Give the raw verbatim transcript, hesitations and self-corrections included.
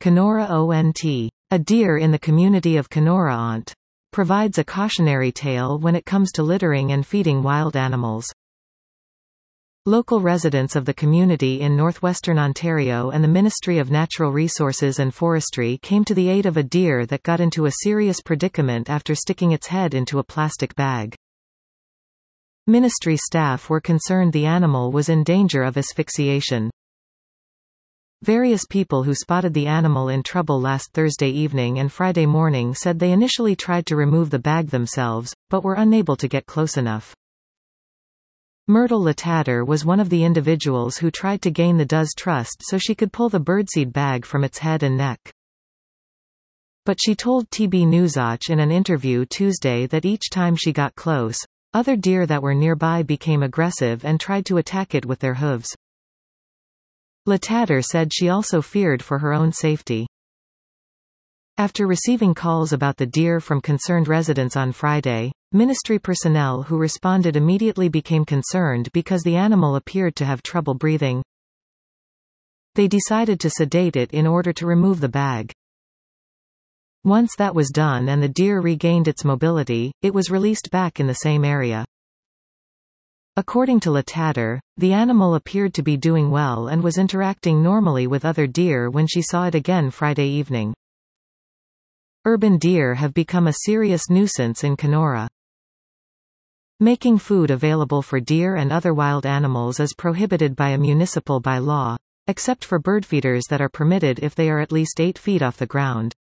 Kenora Ont. A deer in the community of Kenora Ont. Provides a cautionary tale when it comes to littering and feeding wild animals. Local residents of the community in northwestern Ontario and the Ministry of Natural Resources and Forestry came to the aid of a deer that got into a serious predicament after sticking its head into a plastic bag. Ministry staff were concerned the animal was in danger of asphyxiation. Various people who spotted the animal in trouble last Thursday evening and Friday morning said they initially tried to remove the bag themselves, but were unable to get close enough. Myrtle Latatter was one of the individuals who tried to gain the doe's trust so she could pull the birdseed bag from its head and neck. But she told T B Newswatch in an interview Tuesday that each time she got close, other deer that were nearby became aggressive and tried to attack it with their hooves. Latatter said she also feared for her own safety. After receiving calls about the deer from concerned residents on Friday, ministry personnel who responded immediately became concerned because the animal appeared to have trouble breathing. They decided to sedate it in order to remove the bag. Once that was done and the deer regained its mobility, it was released back in the same area. According to Latatter, the animal appeared to be doing well and was interacting normally with other deer when she saw it again Friday evening. Urban deer have become a serious nuisance in Kenora. Making food available for deer and other wild animals is prohibited by a municipal by law, except for birdfeeders that are permitted if they are at least eight feet off the ground.